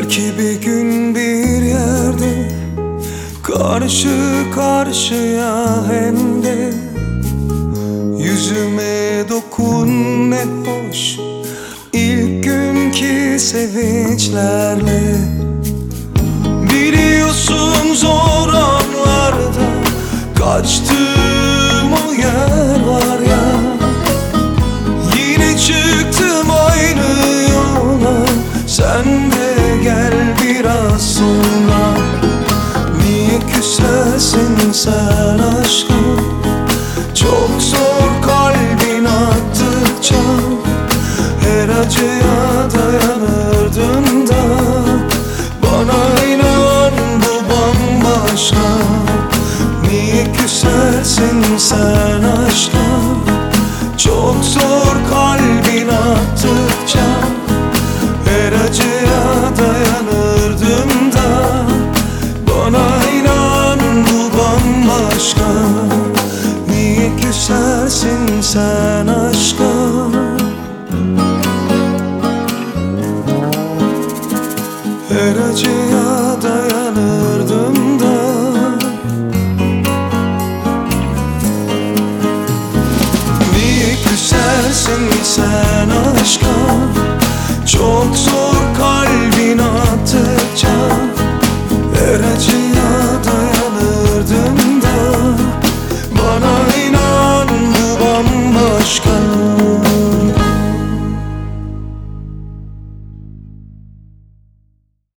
Belki bir gün bir yerde karşı karşıya, hem de yüzüme dokun ne hoş ilk günkü sevinçlerle. Biliyorsun zor anlarda kaçtığım o yer var ya, yine çıktım aynı yola. Sen de gel biraz sonra. Niye küsersin sen aşka? Çok zor kalbin attıkça. Her acıya dayanırdın da. Bana inan bu bambaşka. Niye küsersin sen aşka? Çok zor kalbin attıkça. Her acıya dayanırdım da. Bana inan bu bambaşka. Niye küsersin sen aşka? Her acıya dayanırdım da. Niye küsersin sen aşka? Çok zor